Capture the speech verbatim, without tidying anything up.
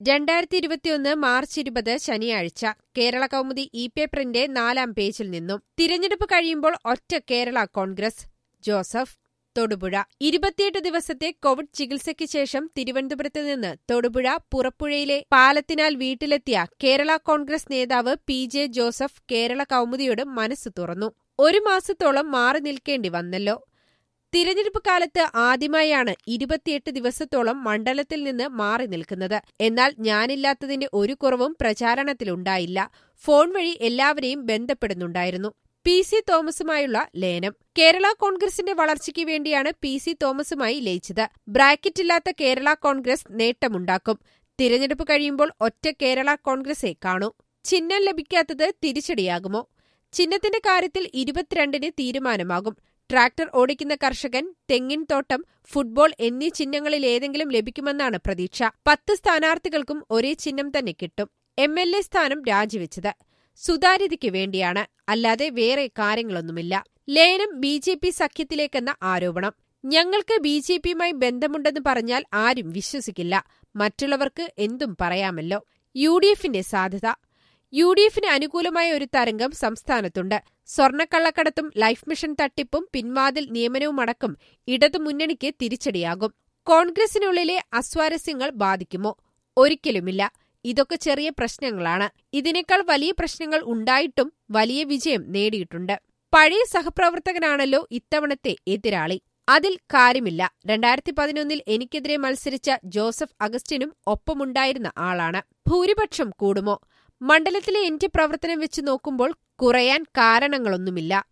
രണ്ടായിരത്തി ഇരുപത്തിയൊന്ന് മാർച്ച് ഇരുപത് ശനിയാഴ്ച കേരള കൗമുദി ഇ പേപ്പറിന്റെ നാലാം പേജിൽ നിന്നും തിരഞ്ഞെടുപ്പ് കഴിയുമ്പോൾ ഒറ്റ കേരള കോൺഗ്രസ്. ജോസഫ്, തൊടുപുഴ. ഇരുപത്തിയെട്ട് ദിവസത്തെ കോവിഡ് ചികിത്സയ്ക്ക് ശേഷം തിരുവനന്തപുരത്ത് നിന്ന് തൊടുപുഴ പുറപ്പുഴയിലെ പാലത്തിനാൽ വീട്ടിലെത്തിയ കേരള കോൺഗ്രസ് നേതാവ് പി ജെ ജോസഫ് കേരള കൗമുദിയോട് മനസ്സ് തുറന്നു. ഒരു മാസത്തോളം മാറി നിൽക്കേണ്ടി വന്നല്ലോ. തിരഞ്ഞെടുപ്പ് കാലത്ത് ആദ്യമായാണ് ഇരുപത്തിയെട്ട് ദിവസത്തോളം മണ്ഡലത്തിൽ നിന്ന് മാറി നിൽക്കുന്നത്. എന്നാൽ ഞാനില്ലാത്തതിന്റെ ഒരു കുറവും പ്രചാരണത്തിലുണ്ടായില്ല. ഫോൺ വഴി എല്ലാവരെയും ബന്ധപ്പെടുന്നുണ്ടായിരുന്നു. പി സി തോമസുമായുള്ള ലയനം. കേരള കോൺഗ്രസിന്റെ വളർച്ചയ്ക്ക് വേണ്ടിയാണ് പി സി തോമസുമായി ലയിച്ചത്. ബ്രാക്കറ്റില്ലാത്ത കേരള കോൺഗ്രസ് നേട്ടമുണ്ടാക്കും. തിരഞ്ഞെടുപ്പ് കഴിയുമ്പോൾ ഒറ്റ കേരള കോൺഗ്രസേ കാണൂ. ചിഹ്നം ലഭിക്കാത്തത് തിരിച്ചടിയാകുമോ? ചിഹ്നത്തിന്റെ കാര്യത്തിൽ ഇരുപത്തിരണ്ടിന് തീരുമാനമാകും. ട്രാക്ടർ ഓടിക്കുന്ന കർഷകൻ, തെങ്ങിൻ തോട്ടം, ഫുട്ബോൾ എന്നീ ചിഹ്നങ്ങളിലേതെങ്കിലും ലഭിക്കുമെന്നാണ് പ്രതീക്ഷ. പത്ത് സ്ഥാനാർത്ഥികൾക്കും ഒരേ ചിഹ്നം തന്നെ കിട്ടും. എം എൽ എ സ്ഥാനം രാജിവെച്ചത് സുതാര്യതയ്ക്ക് വേണ്ടിയാണ്, അല്ലാതെ വേറെ കാര്യങ്ങളൊന്നുമില്ല. ലയനം ബി ജെ പി സഖ്യത്തിലേക്കെന്ന ആരോപണം. ഞങ്ങൾക്ക് ബി ജെ പിയുമായി ബന്ധമുണ്ടെന്ന് പറഞ്ഞാൽ ആരും വിശ്വസിക്കില്ല. മറ്റുള്ളവർക്ക് എന്തും പറയാമല്ലോ. യു ഡി എഫിന്റെ സാധ്യത. യു ഡി എഫിന് അനുകൂലമായ ഒരു തരംഗം സംസ്ഥാനത്തുണ്ട്. സ്വർണ്ണക്കള്ളക്കടത്തും ലൈഫ് മിഷൻ തട്ടിപ്പും പിൻവാതിൽ നിയമനവുമടക്കം ഇടതുമുന്നണിക്ക് തിരിച്ചടിയാകും. കോൺഗ്രസിനുള്ളിലെ അസ്വാരസ്യങ്ങൾ ബാധിക്കുമോ? ഒരിക്കലുമില്ല. ഇതൊക്കെ ചെറിയ പ്രശ്നങ്ങളാണ്. ഇതിനേക്കാൾ വലിയ പ്രശ്നങ്ങൾ ഉണ്ടായിട്ടും വലിയ വിജയം നേടിയിട്ടുണ്ട്. പഴയ സഹപ്രവർത്തകനാണല്ലോ ഇത്തവണത്തെ എതിരാളി. അതിൽ കാര്യമില്ല. രണ്ടായിരത്തി പതിനൊന്നിൽ എനിക്കെതിരെ മത്സരിച്ച ജോസഫ് അഗസ്റ്റിനും ഒപ്പമുണ്ടായിരുന്ന ആളാണ്. ഭൂരിപക്ഷം കൂടുമോ? മണ്ഡലത്തിലെ എന്റെ പ്രവർത്തനം വെച്ച് നോക്കുമ്പോൾ കുറയാൻ കാരണങ്ങളൊന്നുമില്ല.